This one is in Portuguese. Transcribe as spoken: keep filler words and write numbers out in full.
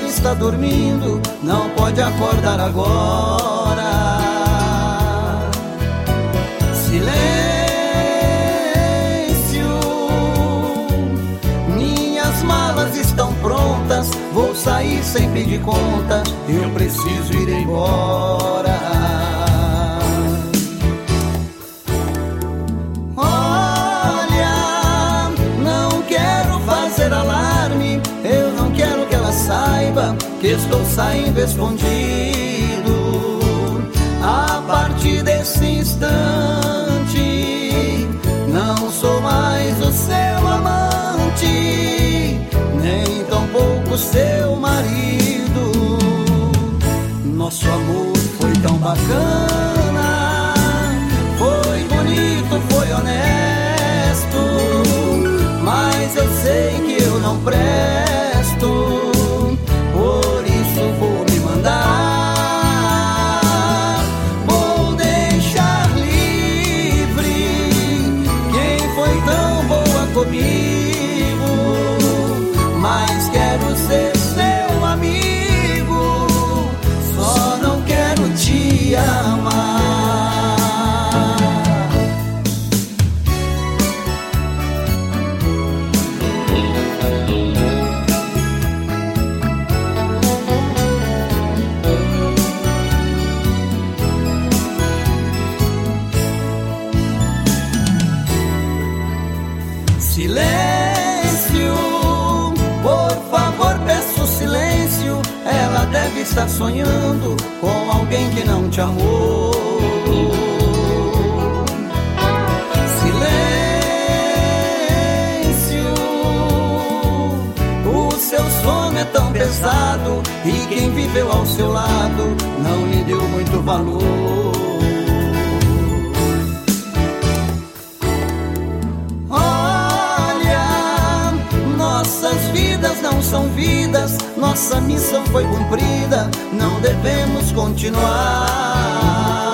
está dormindo, não pode acordar agora. Silêncio, minhas malas estão prontas, vou sair sem pedir conta, eu preciso ir embora. Olha, não quero fazer alarme, eu não quero que ela saiba que estou saindo escondido. A partir desse instante, não sou mais o seu amante, nem tampouco seu marido. Nosso amor foi tão bacana, foi bonito, foi honesto, mas eu sei que eu não presto, por isso vou me mandar. Vou deixar livre quem foi tão boa comigo, mas quero ser seu amigo, só não quero te amar. Silêncio, por favor, peço silêncio. Ela deve estar sonhando com alguém que não te amou. Silêncio, o seu sono é tão pesado e quem viveu ao seu lado não lhe deu muito valor. Nossas vidas não são vidas, nossa missão foi cumprida, não devemos continuar.